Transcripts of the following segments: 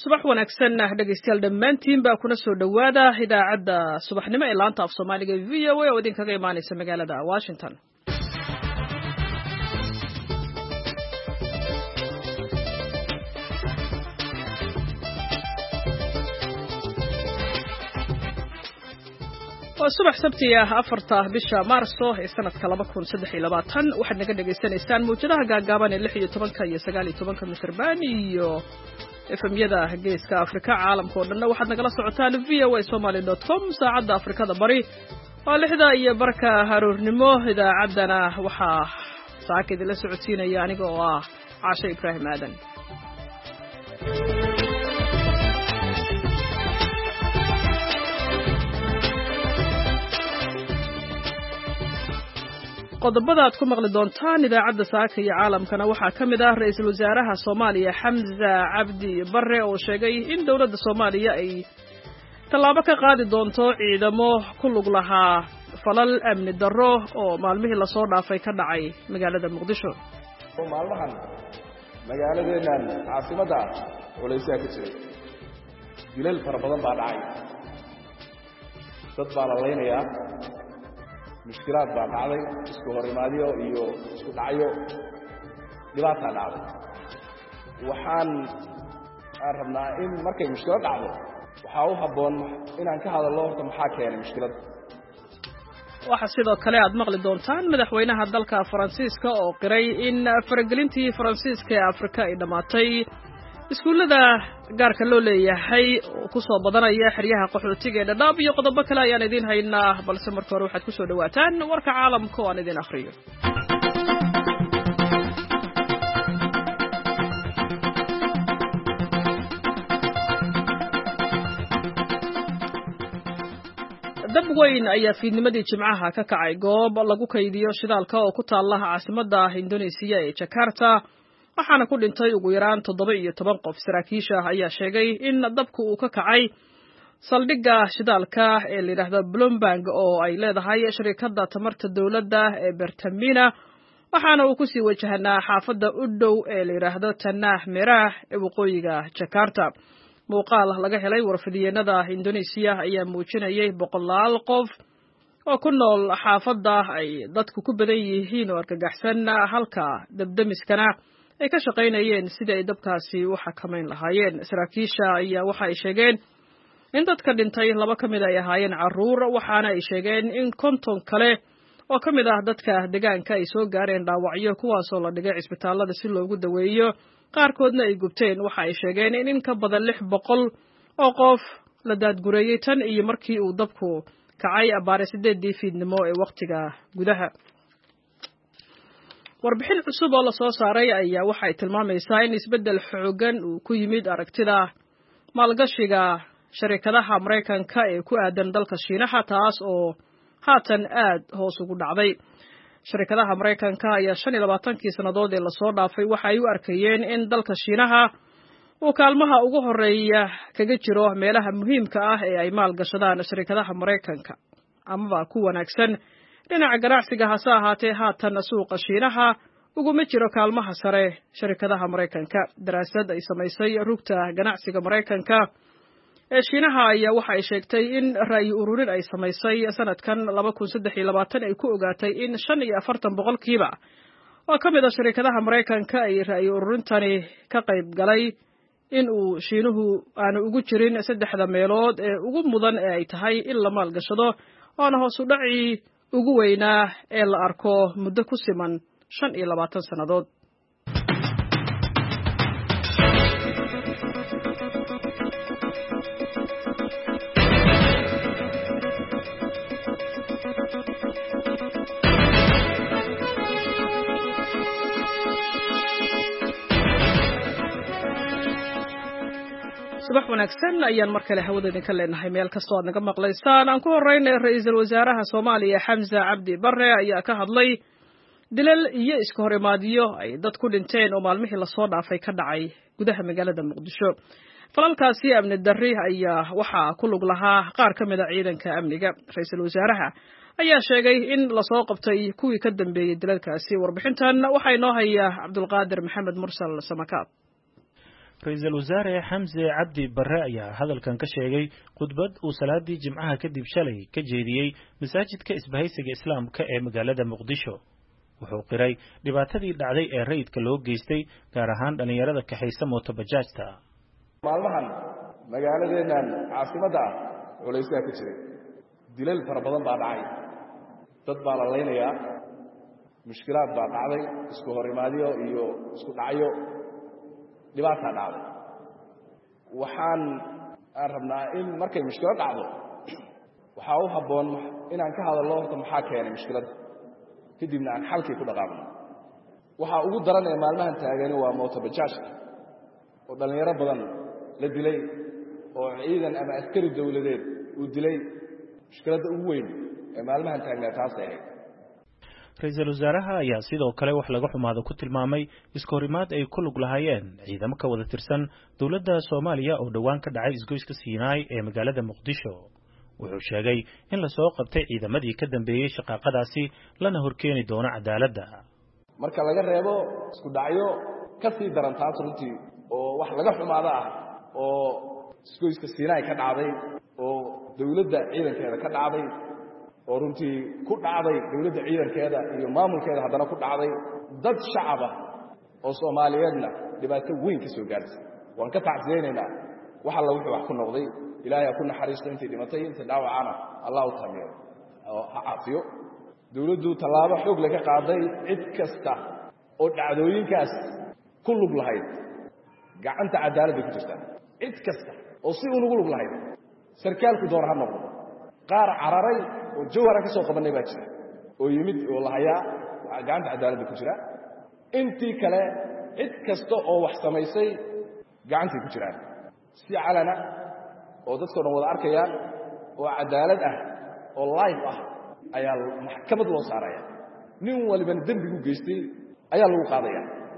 subax wanaagsan dhegeystayaal dhammaantiin baa kuna soo dhawaada idaacadda subaxnimo ee laanta af Soomaaliga VOA oo idinkaga imaanaysa magaalada Washington. subax sabti ah 4 bisha Maarso ee sanadka 2023 waxaad naga dhageysanaysaan muujadaha gaagaaban ee 16 iyo 19 mitir iyo efemyada geeska Afrika caalamka oo dhan waxaad nagala socotaan voasomali.com saacada Afrikada bari waa 6 iyo barka haruurnimo idaacadana waxaa saakid la socodsiinaya aniga oo ah Caasha Ibrahim Aadan. qodobada aad ku maqli doontaan idaacadda saaka iyo caalamkana waxaa ka mid ah ra'iisul wasaaraha Soomaaliya Xamza Cabdi Barre oo sheegay in dawladda Soomaaliya ay tallaabo ka qaadi doonto ciidamo ku lug lahaa falal amni darro oo maalmihii la soo dhaafay ka dhacay magaalada Muqdisho. maalmahan magaaladeena caasimada culayska ka jiray dilal fara badan baa dhacay dad baa la leynayaa mushkilaad baa dhacday isku horimaadiyo iyo isku dhacyo dhibaato dhacday waxaan rabnaa in markay mushkilad dhacdo waxa uu haboon inaan ka hadalno horta maxaa keenay mushkilada. waxa sidoo kale aad maqli doontaan madaxweynaha dalka Faransiiska oo qiray in faragelintii Faransiiska ee Afrika ay dhamaatay iskuulada gaarka loo leeyahay oo ku soo badanaya xiriyaha qaxootiga ee Dadaab iyo qodobo kale ayaan idin haynaa balse marka hore waxaad ku soo dhawaataan warka caalamka oo aan idin akhriyo. dab weyn ayaa fiidnimadii Jimcaha ka kacay goob lagu kaydiyo shidaalka oo ku taala caasimadda Indonesia ee Jakarta waxaana ku dhintay ugu yaraan 17 qof. saraakiisha ayaa sheegay in dabku uu ka kacay saldhigga shidaalka ee la yiraahdo Bloomberg oo ay leedahay shirkadda tamarta dawladda ee Pertamina waxaana uu ku sii wajahanaa xaafadda u dhow ee la yiraahdo Tanah Merah ee waqooyiga Jakarta. muuqaal laga helay warfidiyeenada Indonesia ayaa muujinayay boqolaal qof oo ku nool xaafadda ay dadku ku badan yihiin oo argagaxsan halka dabdamiskana ay ka shaqaynayeen sidii ay dabkaasi u xakameyn lahaayeen. saraakiisha ayaa waxa ay sheegeen in dadka dhintay 2 ka mid ay ahaayeen caruur waxaana ay sheegeen in 50 kale oo ka mid ah dadka deegaanka ay soo gaareen dhaawacyo kuwaas oo la dhigay isbitaalada si loogu daweeyo qaarkoodna ay gubteen. waxa ay sheegeen in ka badan 600 oo qof la daadgureeyay tan iyo markii uu dabku kacay abaare 8 fiidnimo ee waqtiga gudaha. warbixin cusub oo la soo saaray ayaa waxa ay tilmaamaysaa in isbeddel xooggan uu ku yimid aragtida maalgashiga shirkadaha Mareykanka ee ku aadan dalka Shiinaha taas oo haatan aad hoos ugu dhacday. shirkadaha Mareykanka ayaa 25 sanadood ee la soo dhaafay waxa ay u arkayeen in dalka Shiinaha uu kaalmaha ugu horeeya kaga jiro meelaha muhiimka ah ee ay maalgashadaan shirkadaha Mareykanka ama ku wanaagsan dhinaca ganacsiga hase ahaatee haatan suuqa Shiinaha uguma jiro kaalmaha sare shirkadaha Mareykanka. daraasad ay samaysay rugta ganacsiga Mareykanka ee Shiinaha ayaa waxa ay sheegtay in ra'yi ururin ay samaysay sanadkan 2023 ay ku ogaatay in 45% oo ka mid ah shirkadaha Mareykanka ay ra'yi ururintani ka qayb galay in uu Shiinuhu aanu ugu jirin 3 meelood ee ugu mudan ee ay tahay in la maalgashado oo hoos u dhacay ugu weynaa ee la arko muddo ku siman 25 sanadood. subax wanaagsan ayaan mar kale hawada idinka leenahay meel kastoo aad naga maqlaysaan. aan ku horeynay ra'iisul wasaaraha Soomaaliya Xamza Cabdi Barre ayaa ka hadlay dilal iyo iska horimaadiyo ay dad ku dhinteen oo maalmihii la soo dhaafay ka dhacay gudaha magaalada Muqdisho. falalkaasi amni darri ayaa waxa ku lug lahaa qaar ka mid ah ciidanka amniga. ra'iisul wasaaraha ayaa sheegay in la soo qabtay kuwii ka dambeeyay dilalkaasi. warbixintan waxa inoo haya Cabdulqaadir Maxamed Mursal Samakaab. Ra'iisul Wasaare Xamse Cabdi Barre ayaa hadalkan ka sheegay khudbad uu salaadii Jimcaha kadib shalay ka jeediyay masaajidka Isbahaysiga Islaamka ee magaalada Muqdisho. Wuxuu qiray dhibaatadii dhacday ee rayidka loo geystay gaar ahaan dhalinyarada kaxaysa mootobajaajta. Maalmahan magaaladeenan caasimadda ah culayska ka jiray. Dilal fara badan baa dhacay. Dad baa la leynayaa. Mushkilaad baa dhacday, isku horimaadiyo iyo isku dhacyo. Dhibaata dhacday. Waxaan rabnaa in markay mushkilad dhacdo waxa uu haboon inaan ka hadalno horta maxaa keenay mushkilada kadibna aan xalkii ku dhaqaaqno. Waxa ugu daran ee maalmahan taagan waa mootobajaajka oo dhalinyaro badan la dilay oo ciidan ama askari dawladeed uu dilay. Mushkilada ugu weyn ee maalmahan taagan taas ah. Ra'iisul Wasaaraha ayaa sidoo kale wax laga xumaado ku tilmaamay iskoorimaad ay ku lug lahaayeen ciidamo ka wada tirsan dawladda Soomaaliya oo dhawaan ka dhacay isgoyska Siinay ee magaalada Muqdisho. Wuxuu sheegay in la soo qabtay ciidamadii ka dambeeyay shaqaqadaasi lana horkeeni doono cadaaladda. Marka laga reebo isku dhacyo ka sii daran taas runtii oo wax laga xumaado ah oo isgoyska Siinay ka dhacday oo dawladda ciidankeeda ka dhacday oo runtii ku dhacday dawladda ciidankeeda iyo maamulkeeda haddana ku dhacday dad shacab ah oo Soomaaliyeedna dhibaato weyn ka soo gaartay. Waan ka tacsiyeynaa waxa la wuxuu wax ku noqday. Ilaahay ku naxariisto intii dhimatay inta dhaawacana Allah u tamiyo oo caafiyo. Dawladdu talaabo xoog laga qaaday cid kasta oo dhacdooyinkaas ku lug lahayd gacanta cadaaladda ku jirta. Cid kasta oo si uu ugu lug lahayd sarkaalku door ha noqdo. qaar cararay oo jawhara ka soo qabanay baa jira oo yimid oo la hayaa gacanta cadaaladda ku jira. intii kale cid kasta oo wax samaysay gacantii ku jiraan si calana oo dadku wada arkayaan oo cadaalad ah oo live ah ayaa maxkamad loo saaraya. nin waliba dambigu geystay ayaa lagu qaadaya.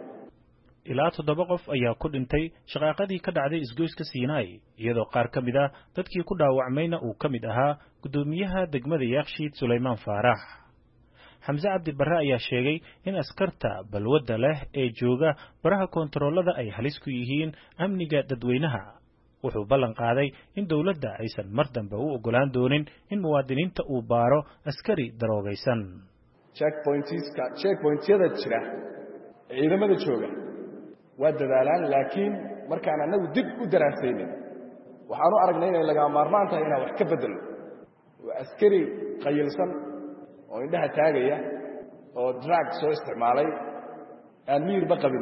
ilaa 7 qof ayaa ku dhintay shaqaaqadii ka dhacday isgoyska Siinay iyadoo qaar ka mid ah dadkii ku dhaawacmayna uu ka mid ahaa gudoomiyaha degmada Yaaqshiid Suleymaan Faarax. Xamse Cabdi Barre ayaa sheegay in askarta balwada leh ee jooga baraha kontaroolada ay halis ku yihiin amniga dadweynaha. Wuxuu ballan qaaday in dawladda aysan mar dambe u ogolaan doonin in muwaadiniinta uu baaro askari daroogaysan. checkpointyada jira ciidamada jooga waa dadaalaan laakiin markaan anagu dib u daraasaynin waxaan u aragnay inay laga maarmaan tahay inaan wax ka bedelo. waa askari qayilsan oo indhaha taagaya oo drug soo isticmaalay aan miirba qabin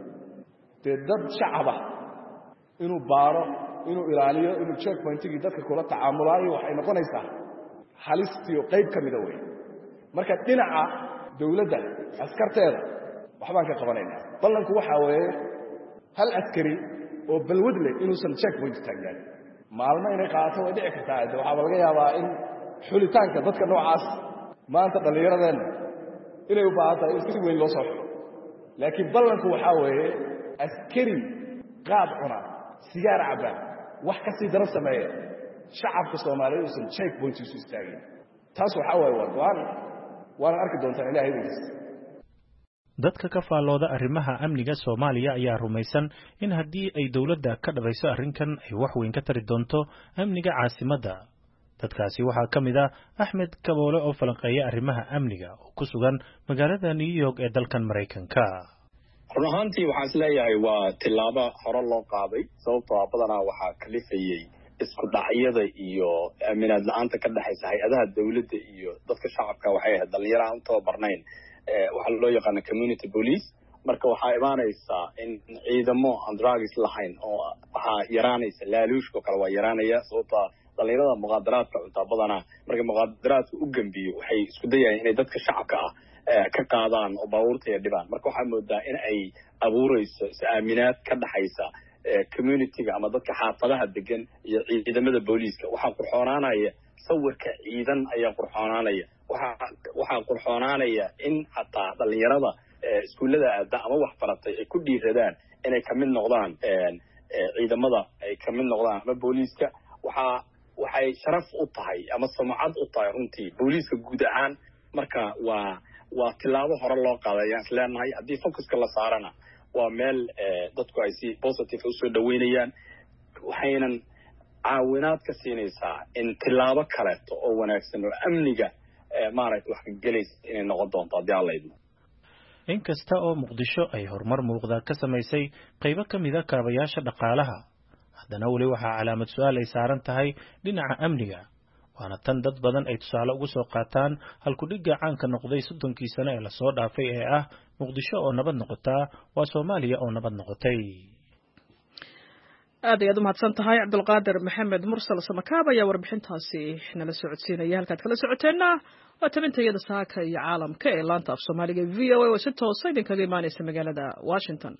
dad shacab ah inuu baaro inuu ilaaliyo inuu checkpointigii dadka kula tacaamulaayo waxay noqonaysaa halistii qayb ka mid ah way. marka dhinaca dawladda askarteeda waxbaan ka qabanaynaa. ballanku waxa weeye hal askari oo balwad leh inuusan checkpoint taagan maalmo inay qaato way dhici kartaa. waxa laga yaabaa in xulitaanka dadka noocaas maanta dhalinyaradeena inay u baahato in si weyn loo soo xiro. laakiin ballanku waxa weeye askari qaad cuna sigaar caba wax ka sii daro sameeya shacabka Soomaaliyeed uusan checkpoint isu istaagin. taas waxa weeye waan arki doontaa Ilaahay idinkiis. dadka ka faallooda arrimaha amniga Soomaaliya ayaa rumaysan in haddii ay dawladda ka dhabayso arrinkan ay wax weyn ka tari doonto amniga caasimadda. dadkaasi waxaa ka mid ah Axmed Kaboole oo falanqeeya arrimaha amniga oo ku sugan magaalada New York ee dalkan Mareykanka. run ahaantii waxaan isleeyahay waa tilaabo hore loo qaaday sababtoo ah badanaa waxaa kalifayay isku dhacyada iyo aaminaad la'aanta ka dhaxaysa hay'adaha dawladda iyo dadka shacabka. waxay ahayd dhalinyaro aan tababarnayn waxaa loo yaqaan community police. marka waxaa imaanaysaa in ciidamo aan drugs lahayn oo waxaa yaraanaysa laaluushka kale waa yaraanaya sababtoo dhalinyarada muqaadaraadka cuntaa badanaa marka muqaadaraadka u gambiyo waxay isku dayayaan inay dadka shacabka ah ka qaadaan oo baabuurta iyo dhibaan. marka waxaa moodaa in ay abuurayso is-aaminaad ka dhaxaysa communityga ama dadka xaafadaha degan iyo ciidamada booliiska. waxaa qurxoonaanaya sawirka ciidan ayaa qurxoonaanaya. waxaa qurxoonaanaya in xataa dhalinyarada iskuullada aada ama wax baratay ay ku dhiiradaan inay kamid noqdaan ciidamada ay kamid noqdaan ama booliiska. waxay sharaf u tahay ama sumcad u tahay runtii booliiska guud ahaan. marka waa tilaabo hore loo qaaday ayaan isleenahay. haddii focuska la saarana waa meel dadku ay si positive usoo dhaweynayaan waxaynan caawinaad ka siinaysaa in tilaabo kaleeto oo wanaagsan oo amniga maaragtay wax ka gelaysa inay noqon doonto haddii alla idmo inkasta oo muqdisho ay horumar muuqda ka samaysay qaybo ka mid a kaabayaasha dhaqaalaha haddana weli waxaa calaamad su-aal ay saaran tahay dhinaca amniga waana tan dad badan ay tusaale ugu soo qaataan halkudhigga caanka noqday 30kii sano ee lasoo dhaafay ee ah muqdisho oo nabad noqotaa waa Soomaaliya oo nabad noqotay aad ayaad u mahadsan tahay Cabdulqaadir Maxamed Mursal Samakaab ayaa warbixintaasi nala socodsiinaya halkaad kala socoteena waa tabintayada saaka iyo caalamka ee laanta af Soomaaliga VOA oo si toos ah idinkaga imaanaysa magaalada Washington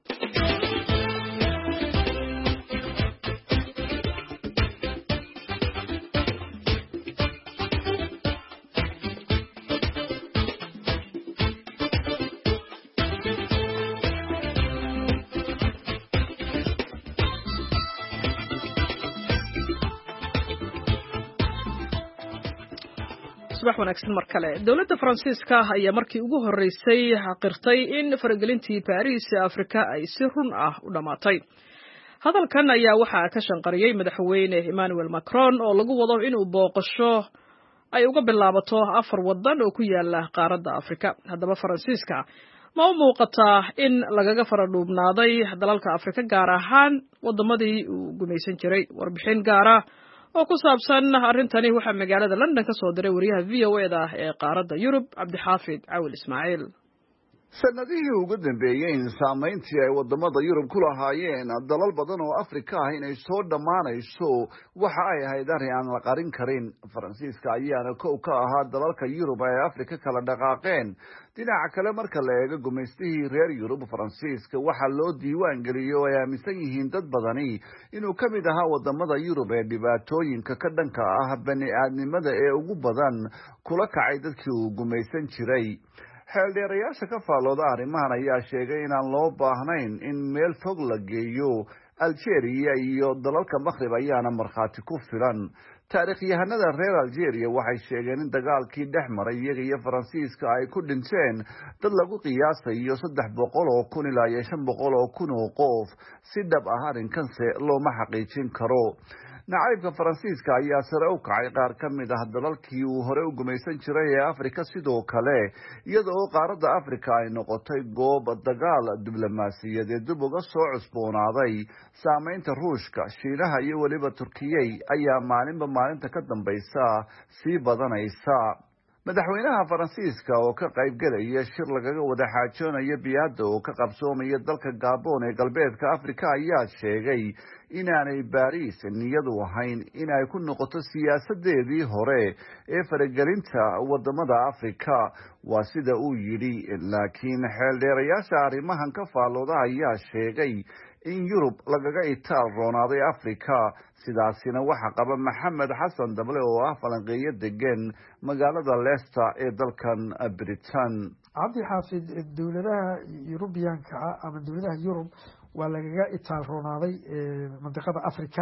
subax wanaagsan mar kale dawladda Faransiiska ayaa markii ugu horeysay qirtay in faragelintii Paris Afrika ay si run ah u dhamaatay hadalkan ayaa waxaa ka shanqariyay madaxweyne Emmanuel Macron oo lagu wado inuu booqasho ay uga bilaabato 4 wadan oo ku yaala qaaradda Afrika haddaba Faransiiska ma u muuqataa in lagaga faradhuubnaaday dalalka Afrika gaar ahaan wadamadii uu gumaysan jiray warbixin gaar ah oo ku saabsan arrintani waxa magaalada London ka soo diray wariyaha VOA-da ee qaaradda Yurub Cabdixaafid Cawil Ismaaciil sanadihii ugu dambeeyay saameyntii ay wadamada Yurub ku lahaayeen dalal badan oo Afrika ah inay soo dhamaanayso waxa ay ahayd arrin aan la qarin karin Faransiiska ayaana kow ka ahaa dalalka Yurub ee Afrika kala dhaqaaqeen dhinaca kale marka la eego gumaystihii reer Yurub Faransiiska waxa loo diiwaan geliyay oo ay aaminsan yihiin dad badani inuu ka mid ahaa wadamada Yurub ee dhibaatooyinka ka dhanka ah bani'aadnimada ee ugu badan kula kacay dadkii uu gumaysan jiray xeeldheerayaasha ka faalooda arrimahan ayaa sheegay inaan loo baahnayn in meel fog la geeyo Algeria iyo dalalka Maghrib ayaana markhaati ku filan taariikhyahanada reer Algeria waxay sheegeen in dagaalkii dhex maray iyaga iyo Faransiiska ay ku dhinteen dad lagu qiyaasayo 300,000 ilaa 500,000 oo qof si dhab ah arrinkanse looma xaqiijin karo nacaybka Faransiiska ayaa sare u kacay qaar ka mid ah dalalkii uu hore u gumaysan jiray ee Afrika sidoo kale iyadoo qaaradda Afrika ay noqotay goob dagaal diblomaasiyadeed dib uga soo cusboonaaday saameynta Ruushka Shiinaha iyo waliba Turkiya ayaa maalinba maalinta ka dambaysa sii badanaysa madaxweynaha Faransiiska oo ka qayb galaya shir lagaga wada xaajoonayo biyaada oo ka qabsoomaya dalka Gabon ee galbeedka Afrika ayaa sheegay inaanay Paris niyadu ahayn inay ku noqoto siyaasadeedii hore ee faragelinta wadamada Afrika waa sida uu yiri laakiin xeeldheerayaasha arrimahan ka faalooda ayaa sheegay in Yurub lagaga itaal roonaaday Afrika sidaasina waxa qaba Maxamed Xasan Dable oo ah falanqeeyo degan magaalada Leicester ee dalkan Britain Cabdi Xaafid dawladaha Yurubiyaanka ama dawladaha Yurub waa lagaga itaal roonaaday mantiqada Afrika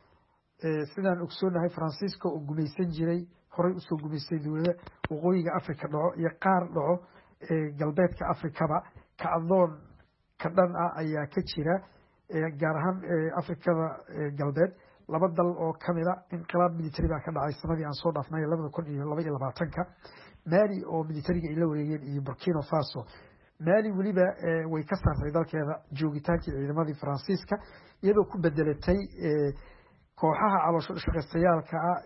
sidaan ogsoonahay Faransiiska oo gumaysan jiray horey u soo gumaystay dawladaha waqooyiga Afrika dhaco iyo qaar dhaco galbeedka Afrikaba ka adoon ka dhan ah ayaa ka jira gaar ahaan Afrikada galbeed laba dal oo kamida inqilaab military baa ka dhacay sanadii aan soo dhaafnay 2022 Mali oo militariga ay la wareegeen iyo Burkina Faso Mali waliba way ka saartay dalkeeda joogitaankii ciidamadii Faransiiska iyadoo ku bedelatay kooxaha caloosho shaqeystayaalka ah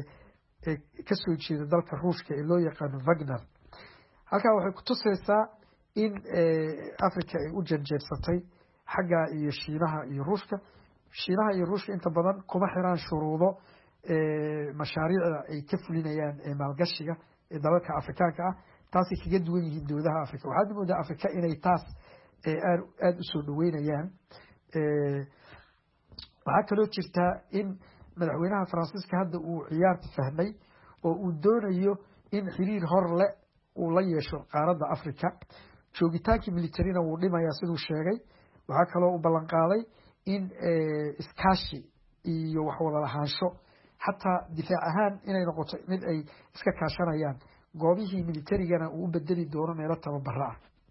ee ka soo jeeda dalka Ruushka ee loo yaqaan Wagner halka waxay ku tusaysaa in Afrika ay u janjeersatay xagga iyo Shiinaha iyo Ruushka inta badan kuma xiraan shuruudo mashaariicda ay ka fulinayaan maalgashiga ee dalalka Afrikaanka ah taasi kaga duwan yihiin dawladaha Afrika waxaad moodaa Afrika inay taas aad u soo dhaweynayaan waxaa kaloo jirta in madaxweynaha Faransiiska hadda uu ciyaarta fahmay oo uu doonayo in xiriir hor leh uu la yeesho qaaradda Afrika joogitaankii militarina wuu dhimayaa siduu sheegay waxaa kaloo u ballan qaaday in iskaashi iyo wax wada lahaansho xataa difaac ahaan inay noqoto mid ay iska kaashanayaan goobihii militarigana uu u bedeli doono meelo tababara ah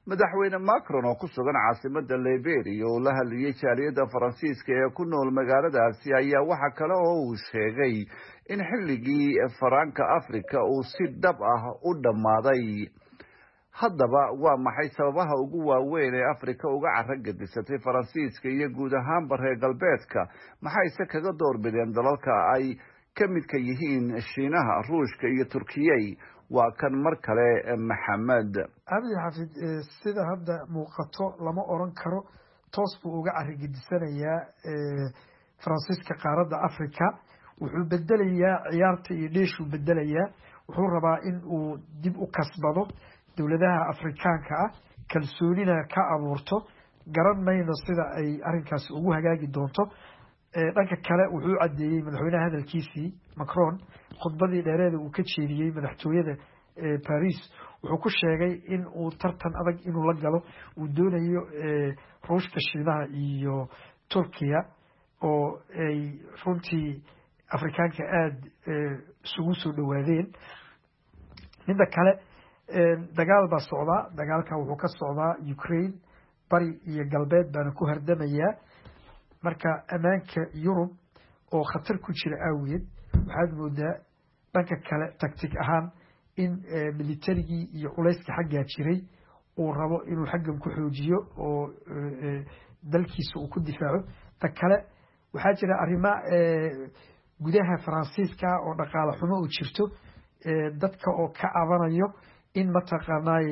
madaxweyne Macron oo ku sugan caasimadda Liberia oo la hadlayay jaaliyadda Faransiiska ee ku nool magaaladaasi ayaa waxa kale oo uu sheegay in xilligii Faranka Afrika uu si dhab ah u dhamaaday. haddaba waa maxay sababaha ugu waaweyn ee Afrika uga carragedisatay Faransiiska iyo guud ahaanba reer galbeedka? maxayse kaga doorbideen dalalka ay ka midka yihiin Shiinaha, Ruushka iyo Turkiya? waa kan mar kale Maxamed Abi Xafid. sida hadda muuqato lama oran karo toos buu uga carragedisanayaa Faransiiska qaaradda Afrika. wuxuu bedelayaa ciyaarta iyo dheeshuu bedelayaa. wuxuu rabaa in uu dib u kasbado dowladaha Afrikaanka ah, kalsoonina ka abuurto. garan mayno sida ay arrinkaas ugu hagaagi doonto. dhanka kale wuxuu cadeeyay madaxweynaha hadalkiisii Macron khudbadii dheereed uu ka jeediyay madaxtooyada Paris. wuxuu ku sheegay in uu tartan adag inuu la galo uu doonayo Ruushka, Shiinaha iyo Turkiya oo ay runtii Afrikaanka aad isugu soo dhawaadeen. midda kale dagaal baa socda. dagaalka wuxuu ka socdaa Ukraine, bari iyo galbeed baana ku hardamaya. marka amaanka Yurub oo khatar ku jira awgeed waxaad moodaa dhanka kale taktik ahaan in militarigii iyo culayska xaggaa jiray uu rabo inuu xaggan ku xoojiyo oo dalkiisa uu ku difaaco. ta kale waxaa jira arrimo gudaha Faransiiska oo dhaqaale xumo u jirto, dadka oo ka cabanayo in mataqaanay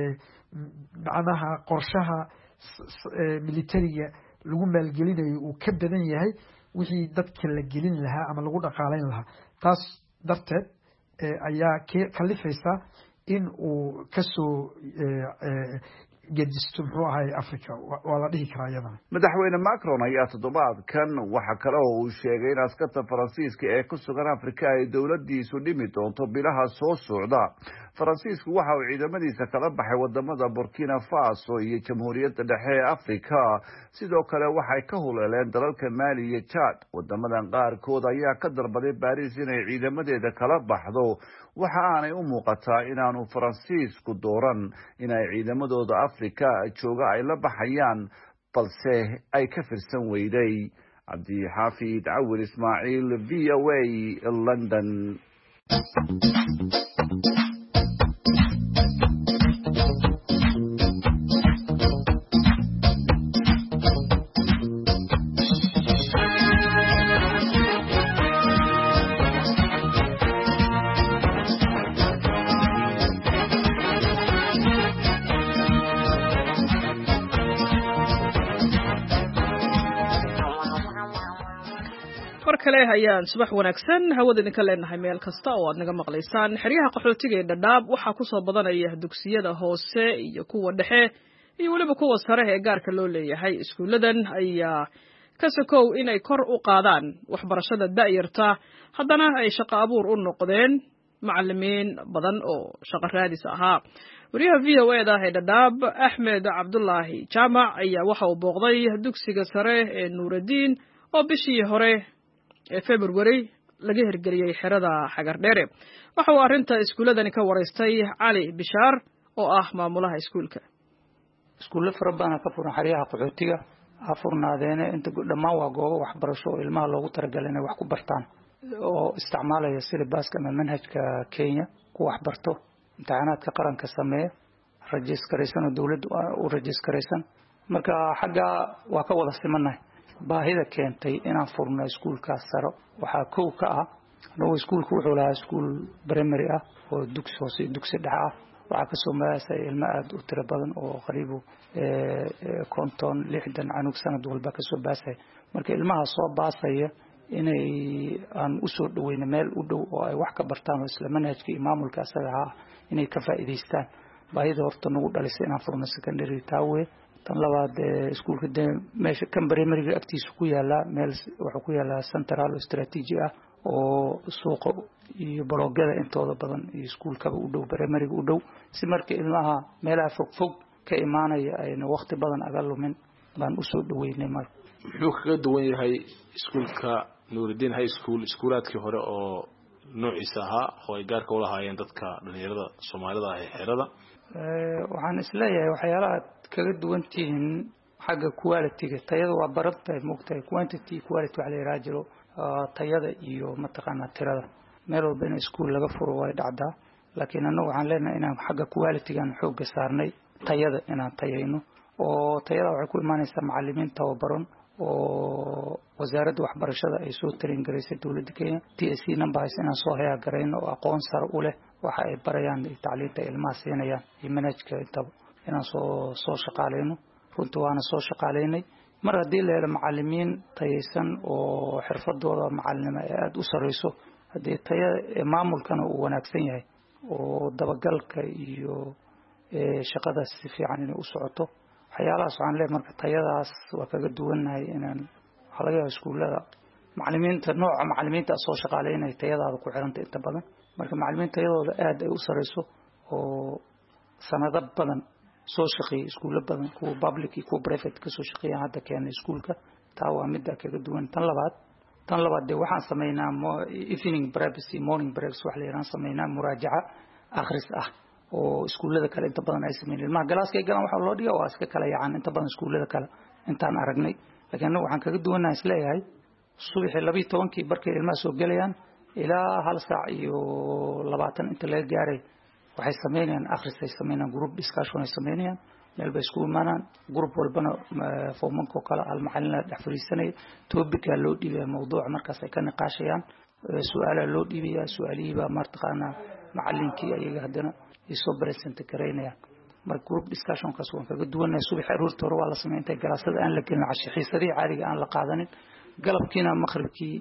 macnaha qorshaha militariga lagu maalgelinayo uu ka badan yahay wixii dadka la gelin lahaa ama lagu dhaqaaleyn lahaa. taas darteed ayaa kalifaysa in uu kasoo gedisto muxuu ahay Afrika. waa la dhihi karaa iyadana. madaxweyne Macron ayaa toddobaadkan waxa kale oo uu sheegay in askarta Faransiiska ee ku sugan Afrika ay dowladdiisu dhimi doonto bilaha soo socda. Faransiisku waxa uu ciidamadiisa kala baxay wadamada Burkina Faso iyo Jamhuuriyadda Dhexe ee Afrika. sidoo kale waxay ka huleeleen dalalka Mali iyo Chad. wadamadan qaarkood ayaa ka dalbaday Paris inay ciidamadeeda kala baxdo. waxa aanay u muuqataa inaanu Faransiisku dooran inay ciidamadooda Afrika jooga ay la baxayaan, balse ay ka firsan weyday. Cabdixaafid Cawil Ismaaciil, VOA, London. kale hayaan subax wanaagsan hawada idinka leenahay meel kasta oo aad naga maqlaysaan. xeryaha qaxootiga ee Dadaab waxaa ku soo badanaya dugsiyada hoose iyo kuwa dhexe iyo waliba kuwa sare ee gaarka loo leeyahay. iskuuladan ayaa ka sokow inay kor u qaadaan waxbarashada da'yarta, haddana ay shaqo abuur u noqdeen macallimiin badan oo shaqo raadis ahaa. wariyaha VOA-da ee Dadaab Axmed Cabdullaahi Jaamac ayaa waxa uu booqday dugsiga sare ee Nuuraddiin oo bishii hore ee February laga hirgeliyay xerada Xagardheere. waxa uu arrinta iskuuladani ka wareystay Cali Bishaar oo ah maamulaha iskuulka. iskuulo fara badan ka furan xeryaha qaxootiga afurnaadeen inta dhammaan waa goobo waxbarasho oo ilmaha loogu talagalay inay wax ku bartaan oo isticmaalaya syllabus-ka ama manhajka Kenya ku waxbarto, imtixaanaadka qaranka sameeya, registraysan oo dawladdu u registraysan. marka xagga waa ka wada simanahay. baahida keentay inaan furno iskuulkaas sare waxaa koow ka ah inuu iskuulku wuxuu lahaa iskuul primary ah oo dugsi hoose dugsi dhexe ah. waxaa ka soo maasay ilmo aad u tiro badan oo qariibo 50-60 canug sanad walba ka soo baasay. marka ilmaha soo baasaya inay aan u soo dhaweyno meel u dhow oo ay wax ka bartaan oo isla manhajka maamulka asaga ah inay ka faa'iideystaan. baahida horta nagu dhalisay inaan furno secondary taawe. tan labaad iskuulka meesha kan primary agtiisa ku yaala meel wuxuu ku yaala central strategy ah oo suuqa iyo bloogada intooda badan iyo iskuulka u dhow primary u dhow si marka ilmaha meelaha fog ka imaanaya ayna waqti badan aga lumin baan u soo dhaweynay. marka wuxuu kaga duwan yahay iskuulka Nuuraddiin High School iskuulaadkii hore oo noociisa ahaa oo ay gaarka u lahaayeen dadka dhalinyarada Soomaalida ah ee xerada. waxaan isleeyahay waxyaalaha kaga duwan tihiin xagga quality-ga tayada waa barantahay moogtahay quantity quality waxa la yiraahdo jiro tayada iyo mataqaana tirada meel walba in iskuul laga furo way dhacdaa laakiin anagu waxaan leenahay inaan xagga quality-gan xoog saarnay tayada inaan tayayno oo tayada waxay ku imaanaysaa macallimiin tababaran oo wasaaradda waxbarashada ay soo tarin gareysay dawladda Kenya TSC number inaan soo haya gareyno oo aqoon sare u leh waxa ay barayaan tacliinta ilmaha siinayaan iyo manhajka inaan soo shaqaaleyno runtii waana soo shaqaaleynay mar haddii la helo macallimiin tayaysan oo xirfadooda macallinimo ay aad u sareyso haddii tayada maamulkana uu wanaagsan yahay oo dabagalka iyo shaqadaas si fiican inay u socoto waxyaalahaas waxaan leeyahay marka tayadaas waa kaga duwanahay inaan waxa laga yaabaa iskuulada macallimiinta nooca macallimiinta soo shaqaaleynay tayadaada ku xiranta inta badan marka macallimiinta tayadooda aad ay u sareyso oo sanado badan soo shaqeeyay iskuulo badan kuwa public iyo kuwa private ka soo shaqeeyay hadda keenay iskuulka taa waa mid kaga duwan tan labaad de waxaan sameeynaa evening breaks iyo morning breaks wax la yiraahdo sameeynaa muraajaca akhris ah oo iskuulada kale inta badan ay sameeyeen ilmaha galaaska ay galaan waxa loo dhigaa waa iska kala yacaan inta badan iskuulada kale intaan aragnay laakiin anagu waxaan kaga duwanahay isleeyahay subaxii 12 barkay ilmaha soo galayaan ilaa 1 saac iyo 20 inta laga gaaray waxay sameeyaan akhris ay sameeyaan group discussion ay sameeyaan meel bay isku imaanaan group walbana foomanka kala al macallin dhex fariisanay topic loo dhibay mowduuc markaas ay ka niqaashayaan su'aalo loo dhibayaa su'aalihi baa martaqaana macallinkii ayaga hadana isoo present gareynaya mar group discussion kaas oo kaga duwanay subax aroorta hore waa la sameeyay galaasada aan la gelin cashixiisadii caadiga aan la qaadanin galabkiina maqribkii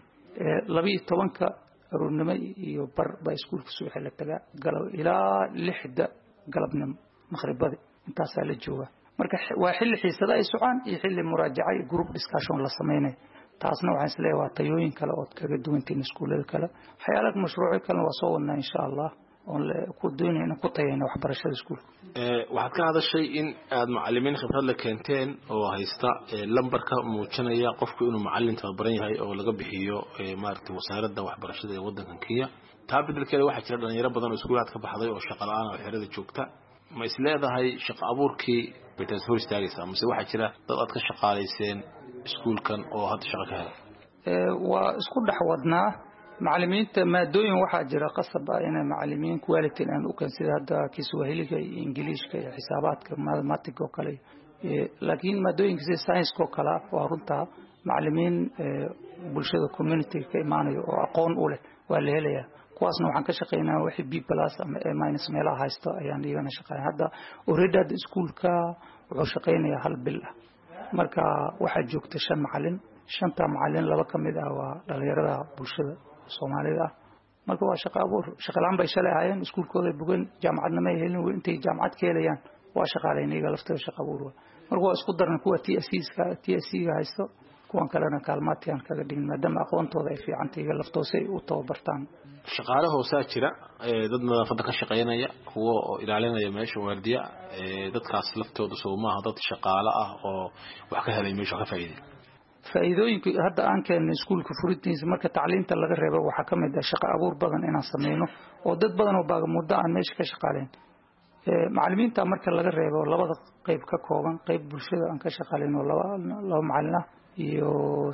12ka aroornimo iyo bar ba iskuulka subax la tagaa galab ilaa 6da galabnimo maqribada intaas la jooga marka waa xilli xiisada ay socon iyo xilli muraajaca iyo group discussion la sameeyay taasna waxaan isleeyahay waa tayooyin kale oo kaga duwantiin iskuulada kale xayalaad mashruuci kale waa soo wadnaa insha Allah oo ku doonayna ku tayayna waxbarashada iskuulka waxaad ka hadashay in aad macallimiin khibrad la keenteen oo haysta lambarka muujinaya qofku inuu macallin tababaran yahay oo laga bixiyo maaragtay wasaaradda waxbarashada ee waddanka Kenya taa beddelkeeda waxa jira dhalinyaro badan oo iskuulaad ka baxday oo shaqo la'aan oo xirada joogta ma isleedahay shaqo abuurkii betas hor istaagaysa mise waxa jira dad aad ka shaqaaleyseen iskuulkan oo hadda shaqo ka helay waa isku dhaxwadnaa macallimiinta maadooyin waxa jira qasab ah in macallimiin quality aan u kan sida hadda Kiswahiliga iyo Ingiriiska iyo xisaabaadka mathematics oo kale laakiin maadooyinka sida science oo kale waa runta macallimiin bulshada community ka imaanayo oo aqoon u leh waa la helayaa kuwaasna waxaan ka shaqeynaa wixii B+ ama A- meelaha haysto ayaan iyagana shaqeynaa hadda already iskuulka wuxuu shaqeynayaa hal bil ah marka waxa joogta 5 macallin 5 macallin laba kamid ah waa dhalinyarada bulshada Soomaalida marka waa shaqo abuur shaqo laan bay shalay hayeen iskuulkooda bugan jaamacadna ma helin intay jaamacad ka helayaan waa shaqaaleynayga laftooda shaqo abuur marka waa isku daran kuwa TSC-ga haysto kuwan kalena kaalmaadkan kaga dhigin maadaama aqoontooda ay fiican tahay laftoosay u tababartaan shaqaale hoosaa jira dad nadaafada ka shaqeynaya kuwa ilaalinaya meesha waardiya dadkaas laftooda Soomaha dad shaqaale ah oo wax ka helay meesha ka faa'iidooyinka hadda aan keenay iskuulka furidiisa marka tacliinta laga reebo waxa kamid ah shaqo abuur badan inaan sameeyno oo dad badan oo baaga muddo aan meesha ka shaqaaleen macallimiinta marka laga reebo labada qayb ka kooban qayb bulshada aan ka shaqaaleyno laba macallin ah iyo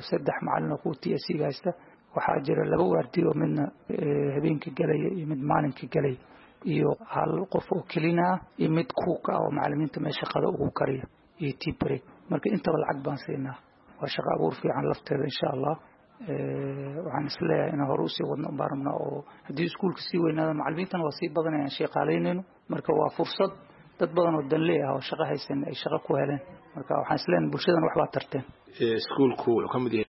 3 macallin oo TSC haysta waxa jira laba waardiyo midna habeenkii galay iyo mid maalintii galay iyo hal qof oo kelina iyo mid kuuka oo macallimiinta meesha shaqada ugu kariyo iyo tibreak marka inta lacag baan siinaa waa shaqo abuur fiican lafteeda insha Allah waxaan isleeyahay in hore u sii wadno baarmana oo hadii iskuulka sii weynaado macallimiintana waa sii badanayaan shaqaaleynayno marka waa fursad dad badan oo danle ah oo shaqo haysan ay shaqo ku heleen marka waxaan isleeyahay bulshadan wax baa tarteen iskuulku wuxuu kamid yahay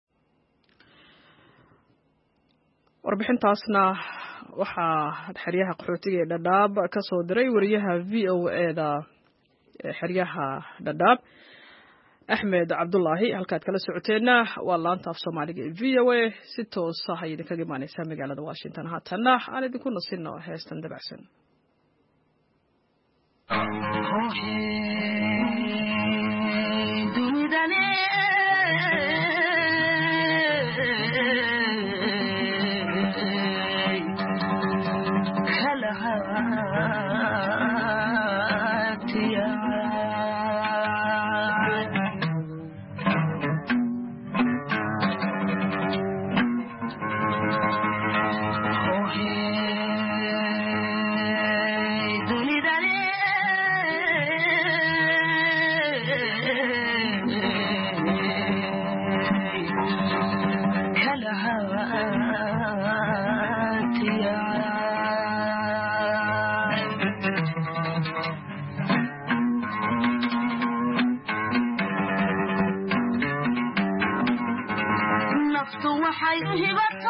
warbixintaasna waxaa xeryaha qaxootiga ee Dadaab ka soo diray wariyaha VOA-da xeryaha Dadaab Ahmed Abdullahi halkaad kala socoteena waa laanta af Soomaaliga ee VOA si toos ah ay idinkaga imaanaysaa magaalada Washington haatana aan idinku nasino heestan dabacsan naftu waxay u hibato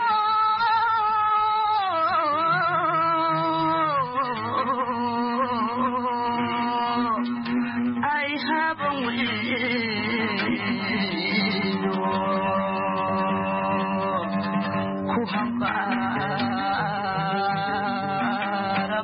ay haban weeyo ku hambaara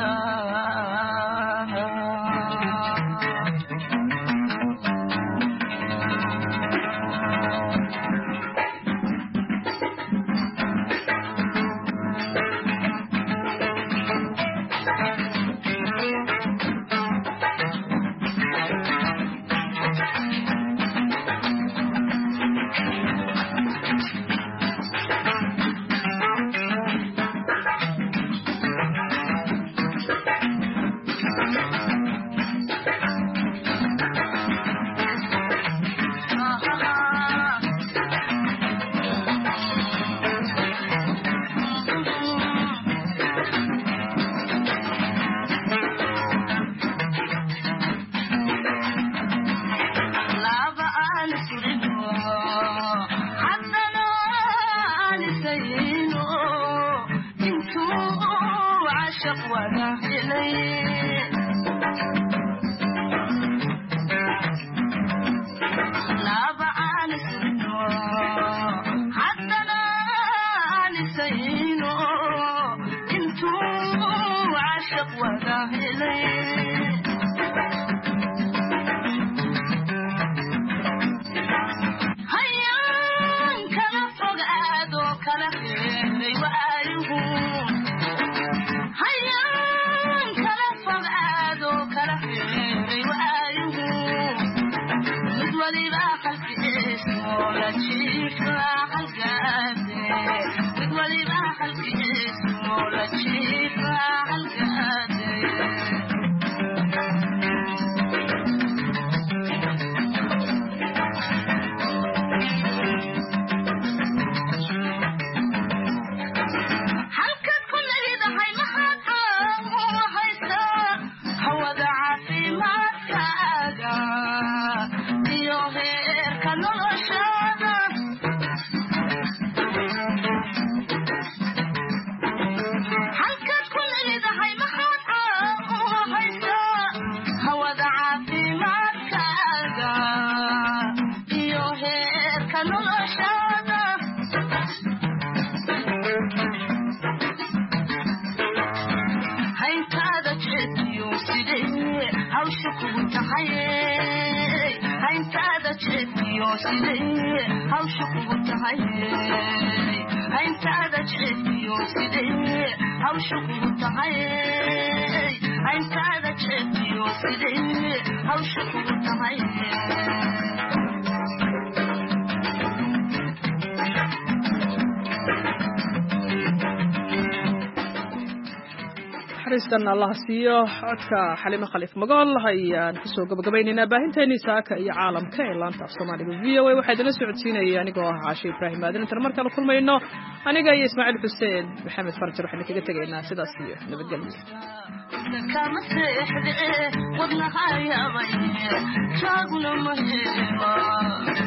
xariistan Allah siiyo codka Xalimo Khaliif Magool ayaan ku soo gabagabaynaynaa baahinteeni saaka iyo caalamka ee laanta Soomaaliga VOA waxa idin socodsiinaya anigoo ah Caashi Ibraahim Aadan inta markale kulmayno aniga iyo Ismaaciil Xuseen Maxamed Farjar waxaan kaga tagaynaa sidaas iyo nabadgelyo kama seexde wadnaha yaabay jaaguna ma heeyo